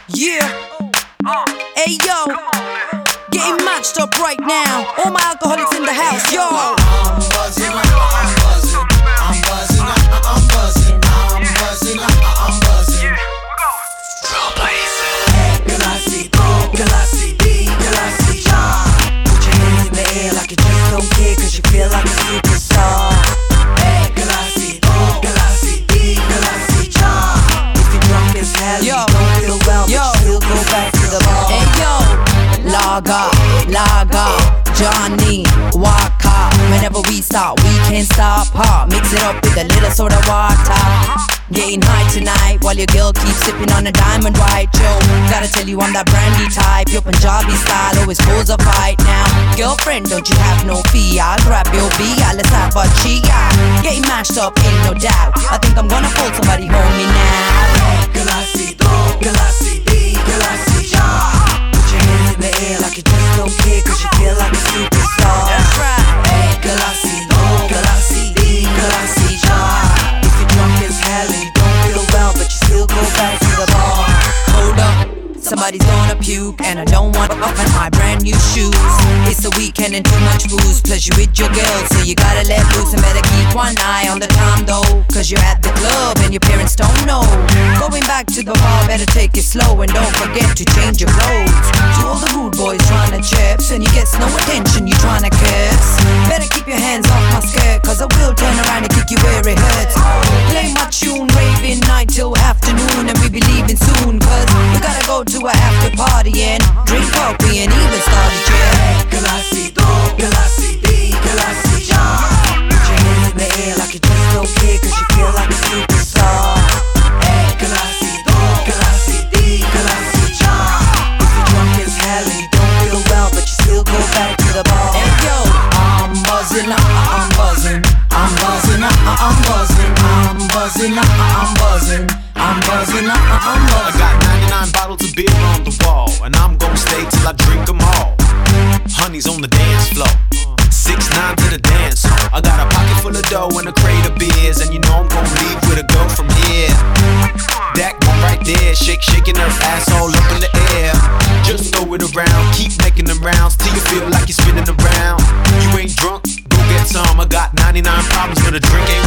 Yeah. Hey yo, getting matched up right now. All my alcoholics in the house, yo. I'm buzzing, I'm buzzing, I'm buzzing, I'm buzzing, I'm buzzing, I'm buzzing. Galassi, Galassi, D, Galassi, ja. Put your hands in the air like you just don't care, cause you feel like a superstar. Hey, Galassi, Galassi, D, Galassi, ja. If you're drunk as hell, you don't feel well, but you still go back to the bar. Hey yo, Laga, Johnny Walker. Whenever we start, we can't stop. Mix it up with a little soda water. Getting high tonight while your girl keeps sipping on a diamond white. Yo, gotta tell you I'm that brandy type. Your Punjabi style always pulls a fight now. Girlfriend, don't you have no fear? Grab your beer, let's have a chia. Getting mashed up, ain't no doubt. I think I'm gonna pull somebody home me now. Galassi, Galassi, D, Galassi, ja. Put your hands in the air like you just don't care, cause you feel like a superstar. That's right. Hey, Galassi, Galassi, D, Galassi, ja. If you're drunk as hell and you don't feel well, but you still go back to the bar. Hold up, somebody's gonna puke, and I don't want to open my brand new shoes. It's the weekend and too much booze, plus you with your girl, so you gotta let loose and better keep one eye on the time though, cause you're at the club and your parents don't know. Going back to the bar, better take it slow and don't forget to change your clothes. To all the rude boys trying to chips and you get no attention, you trying to curse. Better keep your hands off my skirt, cause I will turn around and kick you where it hurts. Play my tune, raving night till afternoon, and we be leaving soon, cause we gotta go to a after party and drink coffee and even start a chat. Galassi, Galassi, D, Galassi, ja. Put your hands in the air like you just don't care, cause you feel like a superstar. Hey, Galassi, Galassi, D, Galassi, ja. If you're drunk as hell and you don't feel well, but you still go back to the bar. Hey yo, I'm buzzing, I'm buzzing, I'm buzzing, I'm buzzing, I'm buzzing, I'm buzzing, I'm buzzing, I'm buzzing. I got 99 bottles of beer on the wall, and I'm gon' stay till I drink them all. Honey's on the dance floor, 6ix9ine to the dance hall. I got a pocket full of dough and a crate of beers, and you know I'm gon' leave with a go from here. That one right there, shaking her ass all up in the air. Just throw it around, keep making them rounds till you feel like you're spinning around. You ain't drunk, go get some. I got 99 problems, but a drink ain't